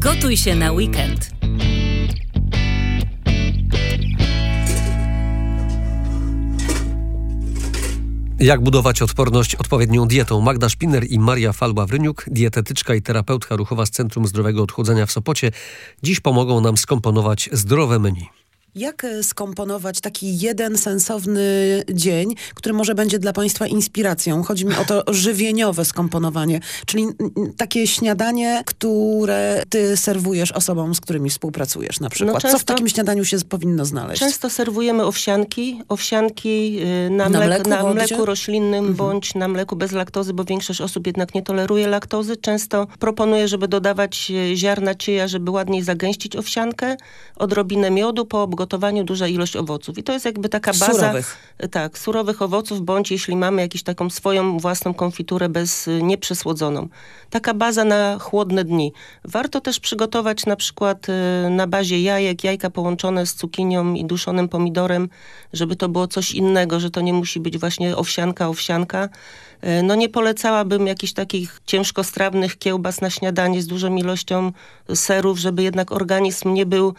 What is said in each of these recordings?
Gotuj się na weekend. Jak budować odporność odpowiednią dietą? Magda Szpiner i Maria Falba-Wryniuk, dietetyczka i terapeutka ruchowa z Centrum Zdrowego Odchudzania w Sopocie, dziś pomogą nam skomponować zdrowe menu. Jak skomponować taki jeden sensowny dzień, który może będzie dla Państwa inspiracją? Chodzi mi o to żywieniowe skomponowanie, czyli takie śniadanie, które Ty serwujesz osobom, z którymi współpracujesz na przykład. Co w takim śniadaniu się powinno znaleźć? Często serwujemy owsianki na mleku roślinnym bądź na mleku bez laktozy, bo większość osób jednak nie toleruje laktozy. Często proponuję, żeby dodawać ziarna chia, żeby ładniej zagęścić owsiankę, odrobinę miodu, po obgotowaniu duża ilość owoców. I to jest jakby taka baza... Surowych. Tak, surowych owoców, bądź jeśli mamy jakąś taką swoją własną konfiturę nieprzesłodzoną. Taka baza na chłodne dni. Warto też przygotować na przykład na bazie jajka połączone z cukinią i duszonym pomidorem, żeby to było coś innego, że to nie musi być właśnie owsianka. No nie polecałabym jakichś takich ciężkostrawnych kiełbas na śniadanie z dużą ilością serów, żeby jednak organizm nie był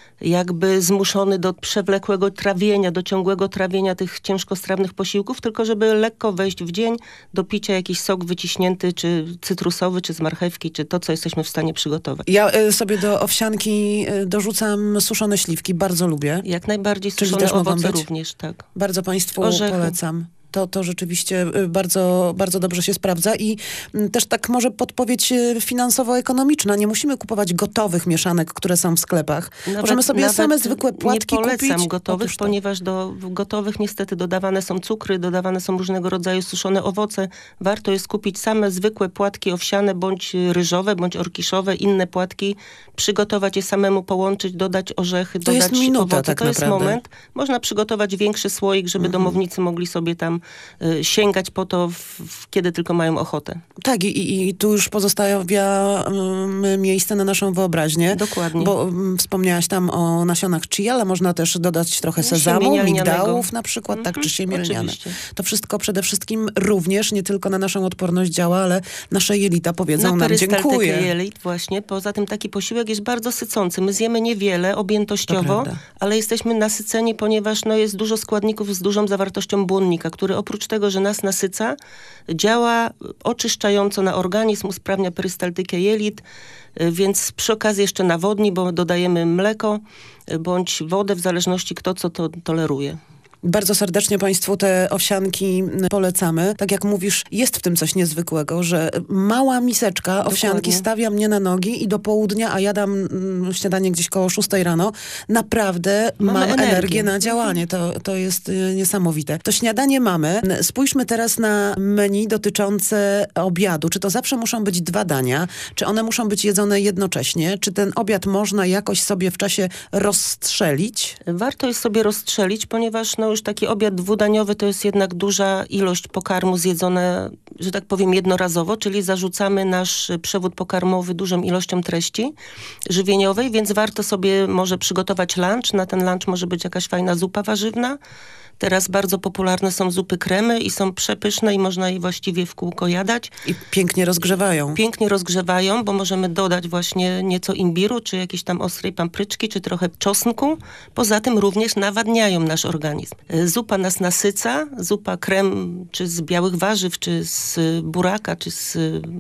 jakby zmuszony do przewlekłego trawienia, do ciągłego trawienia tych ciężkostrawnych posiłków, tylko żeby lekko wejść w dzień do picia jakiś sok wyciśnięty, czy cytrusowy, czy z marchewki, czy to, co jesteśmy w stanie przygotować. Ja sobie do owsianki dorzucam suszone śliwki, bardzo lubię. Jak najbardziej suszone owoce również, tak. Bardzo Państwu orzechy polecam. To rzeczywiście bardzo, bardzo dobrze się sprawdza i też tak może podpowiedź finansowo-ekonomiczna. Nie musimy kupować gotowych mieszanek, które są w sklepach. Możemy sobie same zwykłe płatki kupić. Nie polecam gotowych, ponieważ do gotowych niestety dodawane są cukry, dodawane są różnego rodzaju suszone owoce. Warto jest kupić same zwykłe płatki owsiane, bądź ryżowe, bądź orkiszowe, inne płatki, przygotować je samemu, połączyć, dodać orzechy, dodać jest minuta, owoce. tak to naprawdę. jest moment. Można przygotować większy słoik, żeby domownicy mogli sobie tam sięgać po to, kiedy tylko mają ochotę. Tak, i tu już pozostawia miejsce na naszą wyobraźnię. Dokładnie. Bo wspomniałaś tam o nasionach chia, ale można też dodać trochę sezamu, migdałów na przykład, tak, czy siemię lniane. To wszystko przede wszystkim również nie tylko na naszą odporność działa, ale nasze jelita powiedzą nam dziękuję. Jelit właśnie. Poza tym taki posiłek jest bardzo sycący. My zjemy niewiele objętościowo, ale jesteśmy nasyceni, ponieważ jest dużo składników z dużą zawartością błonnika, który oprócz tego, że nas nasyca, działa oczyszczająco na organizm, usprawnia perystaltykę jelit, więc przy okazji jeszcze nawodni, bo dodajemy mleko bądź wodę, w zależności kto co to toleruje. Bardzo serdecznie Państwu te owsianki polecamy. Tak jak mówisz, jest w tym coś niezwykłego, że mała miseczka owsianki stawia mnie na nogi i do południa, a ja dam śniadanie gdzieś koło 6 rano, naprawdę mam energię na działanie. To jest niesamowite. To śniadanie mamy. Spójrzmy teraz na menu dotyczące obiadu. Czy to zawsze muszą być 2 dania? Czy one muszą być jedzone jednocześnie? Czy ten obiad można jakoś sobie w czasie rozstrzelić? Warto jest sobie rozstrzelić, ponieważ już taki obiad dwudaniowy to jest jednak duża ilość pokarmu zjedzone, że tak powiem, jednorazowo, czyli zarzucamy nasz przewód pokarmowy dużą ilością treści żywieniowej, więc warto sobie może przygotować lunch. Na ten lunch może być jakaś fajna zupa warzywna. Teraz bardzo popularne są zupy kremy i są przepyszne i można je właściwie w kółko jadać. I pięknie rozgrzewają. Pięknie rozgrzewają, bo możemy dodać właśnie nieco imbiru, czy jakiejś tam ostrej papryczki, czy trochę czosnku. Poza tym również nawadniają nasz organizm. Zupa nas nasyca, zupa krem, czy z białych warzyw, czy z buraka, czy z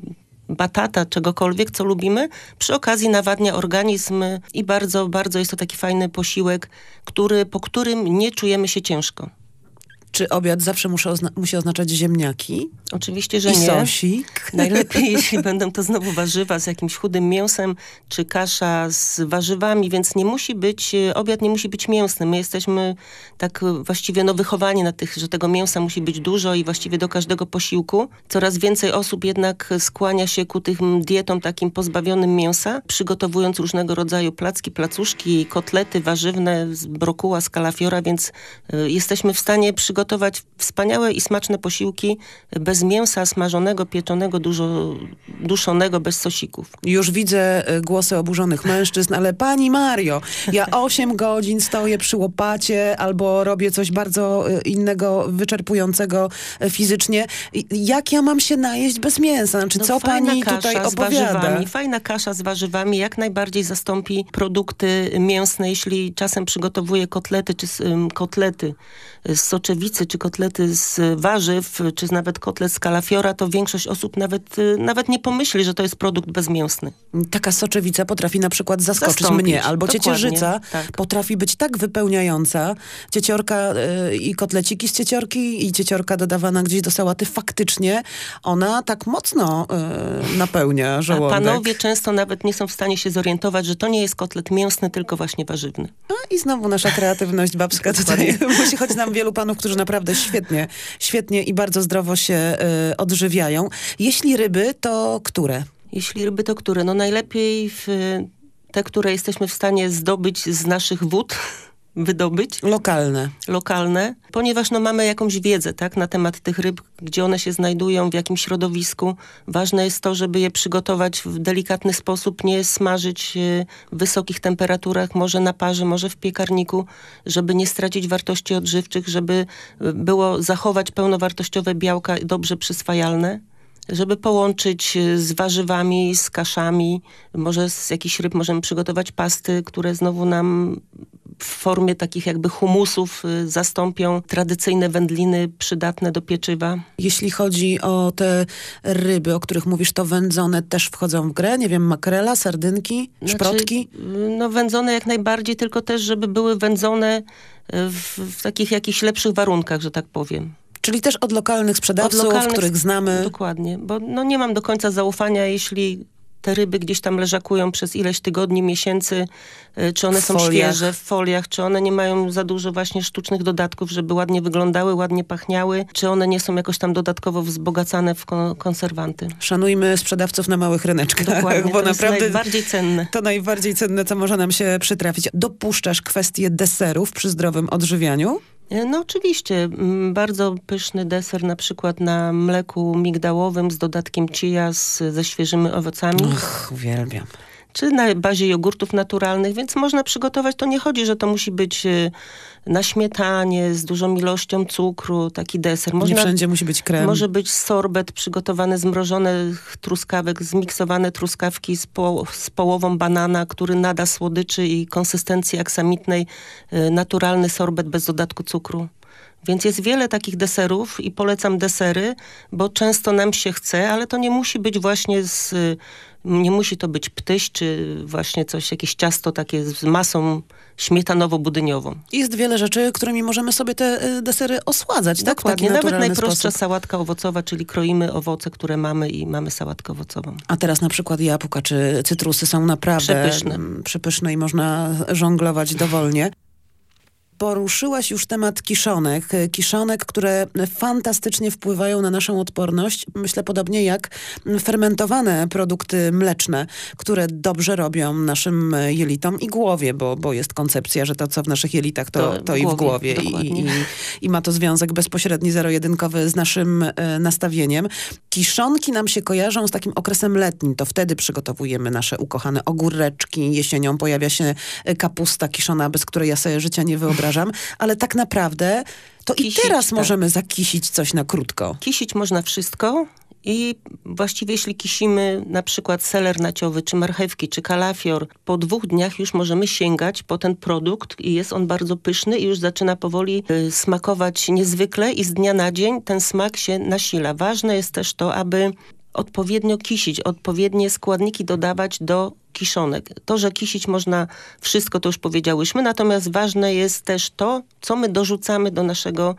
batata, czegokolwiek, co lubimy. Przy okazji nawadnia organizm i bardzo, bardzo jest to taki fajny posiłek, po którym nie czujemy się ciężko. Czy obiad zawsze musi oznaczać ziemniaki? Oczywiście, że nie. I sosik? Najlepiej, jeśli będą to znowu warzywa z jakimś chudym mięsem, czy kasza z warzywami, więc obiad nie musi być mięsny. My jesteśmy tak właściwie wychowani na że tego mięsa musi być dużo i właściwie do każdego posiłku. Coraz więcej osób jednak skłania się ku tym dietom takim pozbawionym mięsa, przygotowując różnego rodzaju placki, placuszki, kotlety warzywne z brokuła, z kalafiora, więc jesteśmy w stanie przygotować przygotować wspaniałe i smaczne posiłki bez mięsa smażonego, pieczonego, dużo duszonego, bez sosików. Już widzę głosy oburzonych mężczyzn, ale pani Mario, ja 8 godzin stoję przy łopacie albo robię coś bardzo innego, wyczerpującego fizycznie. Jak ja mam się najeść bez mięsa? Znaczy, co pani tutaj opowiada? Fajna kasza z warzywami jak najbardziej zastąpi produkty mięsne. Jeśli czasem przygotowuję kotlety z soczewicy, czy kotlety z warzyw, czy nawet kotlet z kalafiora, to większość osób nawet nie pomyśli, że to jest produkt bezmięsny. Taka soczewica potrafi na przykład zaskoczyć mnie, albo ciecierzyca potrafi być tak wypełniająca. Cieciorka i kotleciki z cieciorki i cieciorka dodawana gdzieś do sałaty, faktycznie ona tak mocno napełnia żołądek. A panowie często nawet nie są w stanie się zorientować, że to nie jest kotlet mięsny, tylko właśnie warzywny. I znowu nasza kreatywność babska tutaj musi, choć znam wielu panów, którzy naprawdę świetnie i bardzo zdrowo się odżywiają. Jeśli ryby, to które? Jeśli ryby, to które? No najlepiej te, które jesteśmy w stanie zdobyć z naszych wód, wydobyć. Lokalne, ponieważ mamy jakąś wiedzę, tak, na temat tych ryb, gdzie one się znajdują, w jakim środowisku. Ważne jest to, żeby je przygotować w delikatny sposób, nie smażyć w wysokich temperaturach, może na parze, może w piekarniku, żeby nie stracić wartości odżywczych, żeby było zachować pełnowartościowe białka dobrze przyswajalne. Żeby połączyć z warzywami, z kaszami. Może z jakichś ryb możemy przygotować pasty, które znowu nam w formie takich jakby humusów zastąpią tradycyjne wędliny przydatne do pieczywa. Jeśli chodzi o te ryby, o których mówisz, to wędzone też wchodzą w grę? Nie wiem, makrela, sardynki, szprotki? Wędzone jak najbardziej, tylko też, żeby były wędzone w takich jakichś lepszych warunkach, że tak powiem. Czyli też od lokalnych sprzedawców, których znamy. Dokładnie, bo nie mam do końca zaufania, jeśli te ryby gdzieś tam leżakują przez ileś tygodni, miesięcy, czy one są świeże w foliach, czy one nie mają za dużo właśnie sztucznych dodatków, żeby ładnie wyglądały, ładnie pachniały, czy one nie są jakoś tam dodatkowo wzbogacane w konserwanty. Szanujmy sprzedawców na małych ryneczkach. Dokładnie, bo to naprawdę jest najbardziej cenne. To najbardziej cenne, co może nam się przytrafić. Dopuszczasz kwestię deserów przy zdrowym odżywianiu? No oczywiście. Bardzo pyszny deser na przykład na mleku migdałowym z dodatkiem chia ze świeżymi owocami. Uwielbiam. Czy na bazie jogurtów naturalnych, więc można przygotować. To nie chodzi, że to musi być na śmietanie z dużą ilością cukru, taki deser. Nie wszędzie musi być krem. Może być sorbet przygotowany z mrożonych truskawek, zmiksowane truskawki z połową banana, który nada słodyczy i konsystencji aksamitnej. Naturalny sorbet bez dodatku cukru. Więc jest wiele takich deserów i polecam desery, bo często nam się chce, ale to nie musi być właśnie nie musi to być ptyś, czy właśnie jakieś ciasto takie z masą śmietanowo-budyniową. Jest wiele rzeczy, którymi możemy sobie te desery osładzać, tak? Dokładnie. Nawet najprostsza sałatka owocowa, czyli kroimy owoce, które mamy i mamy sałatkę owocową. A teraz na przykład jabłka czy cytrusy są naprawdę przepyszne i można żonglować dowolnie. Poruszyłaś już temat kiszonek. Kiszonek, które fantastycznie wpływają na naszą odporność. Myślę podobnie jak fermentowane produkty mleczne, które dobrze robią naszym jelitom i głowie, bo jest koncepcja, że to, co w naszych jelitach, to i w głowie. I ma to związek bezpośredni, zero-jedynkowy z naszym nastawieniem. Kiszonki nam się kojarzą z takim okresem letnim. To wtedy przygotowujemy nasze ukochane ogóreczki. Jesienią pojawia się kapusta kiszona, bez której ja sobie życia nie wyobrażam. Ale tak naprawdę to kisić, i teraz możemy zakisić coś na krótko. Kisić można wszystko i właściwie jeśli kisimy na przykład seler naciowy, czy marchewki, czy kalafior, po 2 dniach już możemy sięgać po ten produkt i jest on bardzo pyszny i już zaczyna powoli smakować niezwykle i z dnia na dzień ten smak się nasila. Ważne jest też to, aby odpowiednio kisić, odpowiednie składniki dodawać do kiszonek. To, że kisić można wszystko, to już powiedziałyśmy, natomiast ważne jest też to, co my dorzucamy do naszego...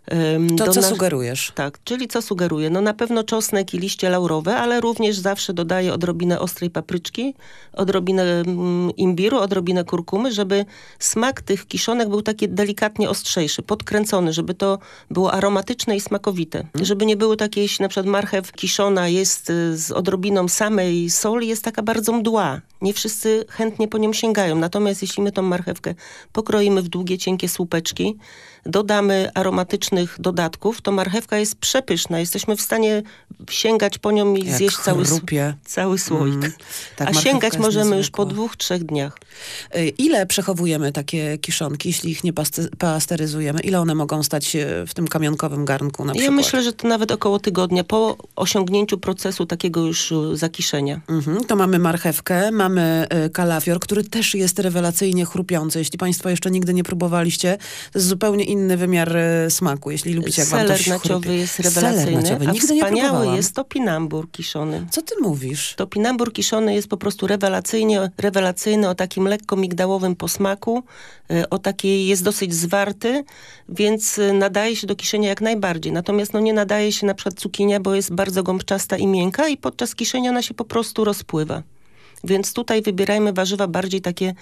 co sugerujesz? Tak, czyli co sugeruję? No na pewno czosnek i liście laurowe, ale również zawsze dodaję odrobinę ostrej papryczki, odrobinę imbiru, odrobinę kurkumy, żeby smak tych kiszonek był taki delikatnie ostrzejszy, podkręcony, żeby to było aromatyczne i smakowite. Żeby nie było takie, jeśli na przykład marchew kiszona jest z odrobiną samej soli, jest taka bardzo mdła. Nie wszyscy chętnie po nią sięgają. Natomiast jeśli my tą marchewkę pokroimy w długie, cienkie słupeczki, dodamy aromatyczne różnych dodatków, to marchewka jest przepyszna. Jesteśmy w stanie sięgać po nią i Jak zjeść cały słoik. Tak, a marchewka sięgać jest możemy już niezwykła. po 2-3 dniach. Ile przechowujemy takie kiszonki, jeśli ich nie pasteryzujemy? Ile one mogą stać się w tym kamionkowym garnku na przykład? Ja myślę, że to nawet około tygodnia po osiągnięciu procesu takiego już zakiszenia. To mamy marchewkę, mamy kalafior, który też jest rewelacyjnie chrupiący. Jeśli państwo jeszcze nigdy nie próbowaliście, to jest zupełnie inny wymiar smaku, jeśli lubicie, jak wam to Seler się naciowy chrupie. jest rewelacyjny, Naciowy. a Nigdy nie wspaniały próbowałam. jest topinambur kiszony. Co ty mówisz? Topinambur kiszony jest po prostu rewelacyjny, o takim lekko migdałowym posmaku, jest dosyć zwarty, więc nadaje się do kiszenia jak najbardziej. Natomiast nie nadaje się na przykład cukinia, bo jest bardzo gąbczasta i miękka i podczas kiszenia ona się po prostu rozpływa. Więc tutaj wybierajmy warzywa bardziej takie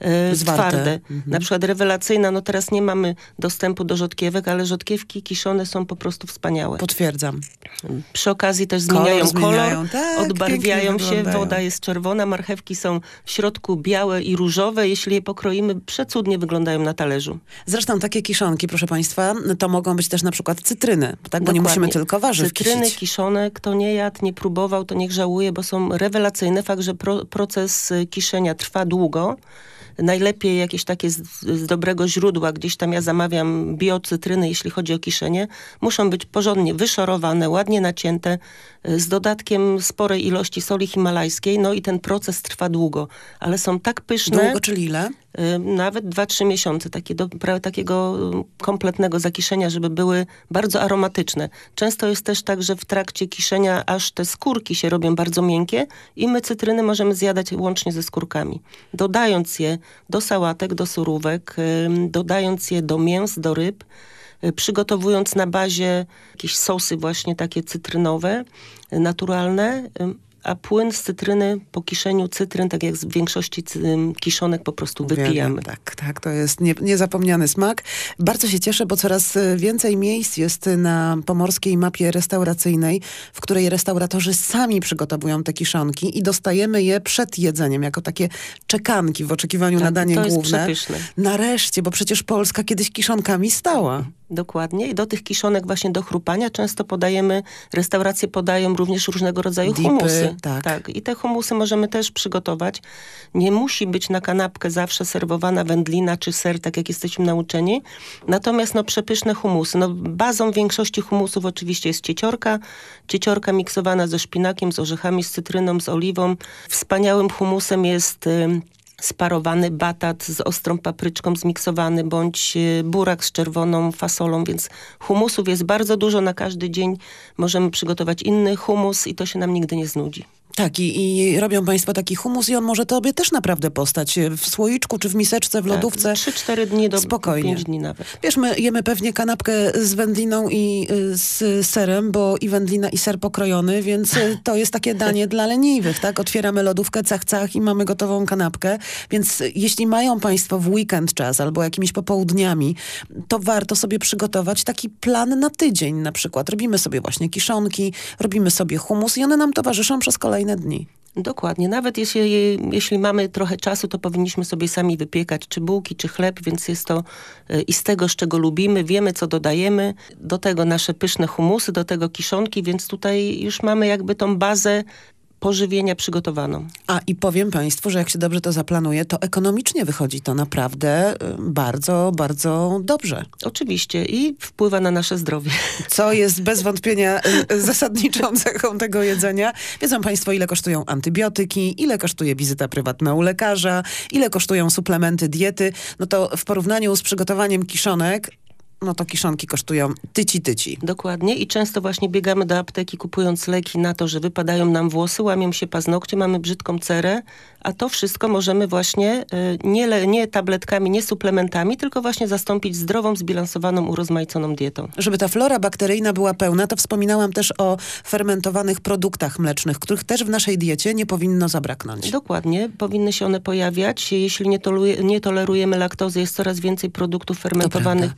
twarde. Na przykład rewelacyjna, teraz nie mamy dostępu do rzodkiewek, ale rzodkiewki kiszone są po prostu wspaniałe. Potwierdzam. Przy okazji też zmieniają kolor, tak, odbarwiają się, wyglądają. woda jest czerwona, marchewki są w środku białe i różowe. Jeśli je pokroimy, przecudnie wyglądają na talerzu. Zresztą takie kiszonki, proszę państwa, to mogą być też na przykład cytryny, tak? Bo nie Dokładnie. musimy tylko warzyw Cytryny kisić. kiszone, kto nie jadł, nie próbował, to niech żałuje, bo są rewelacyjne. Fakt, że proces kiszenia trwa długo. Najlepiej jakieś takie z dobrego źródła, gdzieś tam ja zamawiam biocytryny, jeśli chodzi o kiszenie. Muszą być porządnie wyszorowane, ładnie nacięte, z dodatkiem sporej ilości soli himalajskiej. I ten proces trwa długo, ale są tak pyszne. Długo, czyli ile? Nawet 2-3 miesiące takiego kompletnego zakiszenia, żeby były bardzo aromatyczne. Często jest też tak, że w trakcie kiszenia aż te skórki się robią bardzo miękkie i my cytryny możemy zjadać łącznie ze skórkami. Dodając je do sałatek, do surówek, dodając je do mięs, do ryb, przygotowując na bazie jakieś sosy właśnie takie cytrynowe, naturalne, a płyn z cytryny po kiszeniu cytryn, tak jak z większości kiszonek, po prostu wypijamy. Tak, to jest niezapomniany smak. Bardzo się cieszę, bo coraz więcej miejsc jest na pomorskiej mapie restauracyjnej, w której restauratorzy sami przygotowują te kiszonki i dostajemy je przed jedzeniem, jako takie czekanki w oczekiwaniu na danie główne. To jest przepyszne. Nareszcie, bo przecież Polska kiedyś kiszonkami stała. Dokładnie. I do tych kiszonek właśnie do chrupania często restauracje podają również różnego rodzaju Dipy, humusy. tak. I te humusy możemy też przygotować. Nie musi być na kanapkę zawsze serwowana wędlina czy ser, tak jak jesteśmy nauczeni. Natomiast przepyszne humusy. Bazą większości humusów oczywiście jest cieciorka miksowana ze szpinakiem, z orzechami, z cytryną, z oliwą. Wspaniałym humusem jest sparowany batat z ostrą papryczką zmiksowany, bądź burak z czerwoną fasolą, więc humusów jest bardzo dużo. Na każdy dzień możemy przygotować inny humus i to się nam nigdy nie znudzi. Tak, i robią państwo taki humus i on może tobie też naprawdę postać w słoiczku, czy w miseczce, w lodówce. 3-4 dni do spokojnie. 5 dni nawet. Wiesz, my jemy pewnie kanapkę z wędliną i z serem, bo i wędlina, i ser pokrojony, więc to jest takie danie dla leniwych, tak? Otwieramy lodówkę, cach i mamy gotową kanapkę. Więc jeśli mają państwo w weekend czas albo jakimiś popołudniami, to warto sobie przygotować taki plan na tydzień na przykład. Robimy sobie właśnie kiszonki, robimy sobie humus i one nam towarzyszą przez kolejne dni. Dokładnie. Nawet jeśli mamy trochę czasu, to powinniśmy sobie sami wypiekać czy bułki, czy chleb, więc jest to i z tego, z czego lubimy, wiemy, co dodajemy. Do tego nasze pyszne humusy, do tego kiszonki, więc tutaj już mamy jakby tą bazę pożywienia przygotowaną. I powiem państwu, że jak się dobrze to zaplanuje, to ekonomicznie wychodzi to naprawdę bardzo, bardzo dobrze. Oczywiście i wpływa na nasze zdrowie. Co jest bez wątpienia zasadniczą cechą tego jedzenia. Wiedzą państwo, ile kosztują antybiotyki, ile kosztuje wizyta prywatna u lekarza, ile kosztują suplementy diety. To w porównaniu z przygotowaniem kiszonek, to kiszonki kosztują tyci. Dokładnie i często właśnie biegamy do apteki kupując leki na to, że wypadają nam włosy, łamią się paznokcie, mamy brzydką cerę, a to wszystko możemy właśnie nie tabletkami, nie suplementami, tylko właśnie zastąpić zdrową, zbilansowaną, urozmaiconą dietą. Żeby ta flora bakteryjna była pełna, to wspominałam też o fermentowanych produktach mlecznych, których też w naszej diecie nie powinno zabraknąć. Dokładnie, powinny się one pojawiać. Jeśli nie tolerujemy laktozy, jest coraz więcej produktów fermentowanych, pozbawionych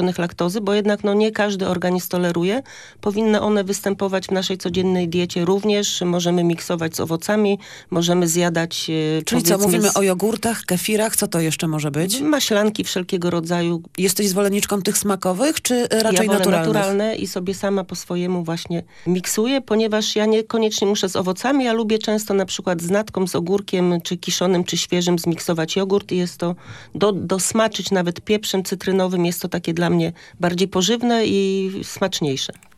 pozbawionych laktozy, bo jednak nie każdy organizm toleruje. Powinny one występować w naszej codziennej diecie również. Możemy miksować z owocami, możemy zjadać... Czyli co, mówimy o jogurtach, kefirach, co to jeszcze może być? Maślanki wszelkiego rodzaju. Jesteś zwolenniczką tych smakowych, czy raczej ja wolę naturalnych? naturalne i sobie sama po swojemu właśnie miksuję, ponieważ ja niekoniecznie muszę z owocami, ja lubię często na przykład z natką, z ogórkiem, czy kiszonym, czy świeżym zmiksować jogurt i jest to dosmaczyć nawet pieprzem cytrynowym, jest to takie dla mnie bardziej pożywne i smaczniejsze.